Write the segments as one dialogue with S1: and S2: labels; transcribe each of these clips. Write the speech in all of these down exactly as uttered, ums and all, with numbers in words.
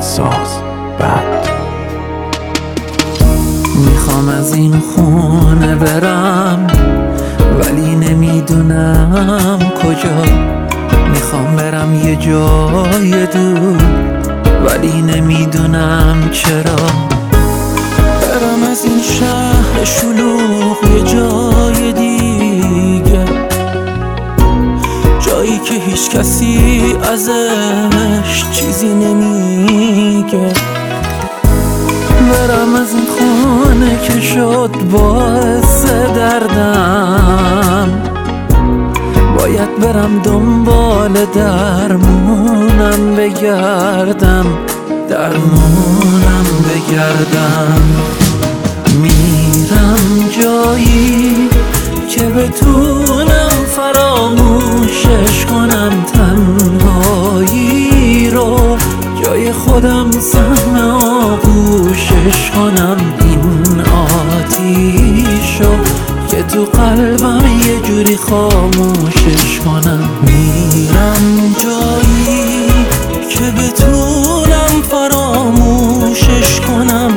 S1: ساز بعد.
S2: میخوام از این خونه برم ولی نمیدونم کجا. میخوام برم یه جای دور ولی نمیدونم چرا. برم از این شهر شلوغ یه جای دیگه، جایی که هیچ کسی ازش چیزی نمیگه. برم از این خونه که شد باعث دردم، باید برم دنبال درمونم بگردم، درمونم بگردم. میرم جایی که بتونم فراموشش کنم تنهایی رو، جای خودم سهم آغوشش کنم این آتیشو که تو قلبم یه جوری خاموشش کنم. میرم جایی که بتونم فراموشش کنم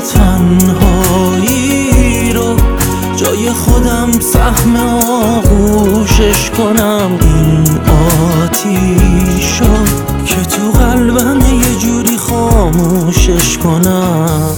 S2: تنهایی رو، جای خودم سهم آغوشش کنم این آتیشو که تو قلبم یه جوری خاموشش کنم.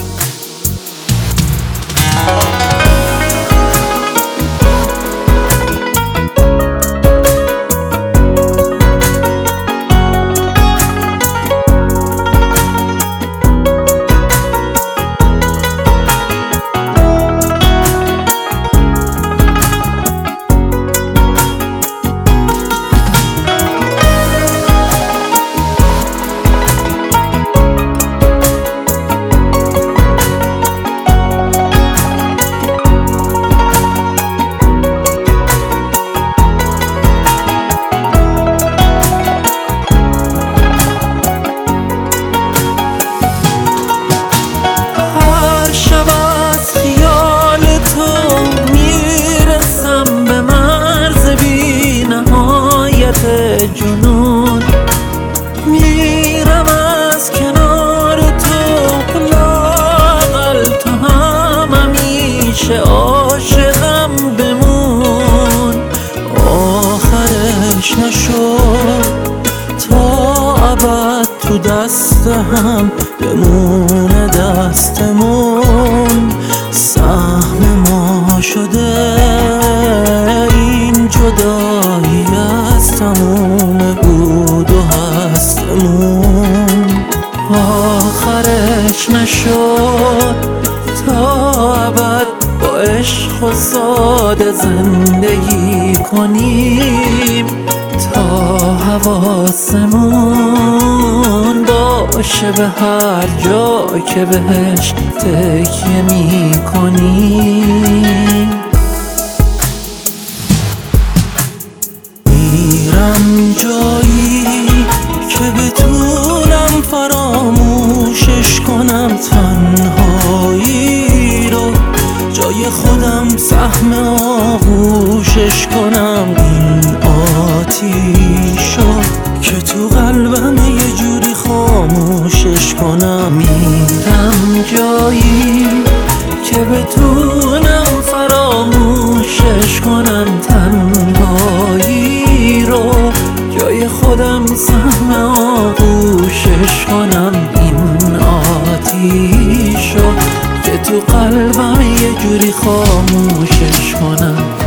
S2: جنون میرم از کنار تو، لااقل تو هم همیشه عاشقم بمون. آخرش نشد تا ابد تو دست هم بمونه دستمون، سهم ما شده این جدایی از تموم بود و هستمون. آخرش نشد تا ابد با عشق و ساده زندگی کنیم، تا حواسمون باشه به هر جا که بهش تکیه می کنیم. میرم جایی که بتونم فراموشش کنم تنهایی رو، جای خودم سهم آغوشش کنم این آتیشو که تو قلبم یه جوری خاموشش کنم. میرم جایی که بتونم فراموشش کنم تنهایی رو، جای خودم سهم آغوشش کنم این آتیشو که تو قلبم یه جوری خاموشش کنم.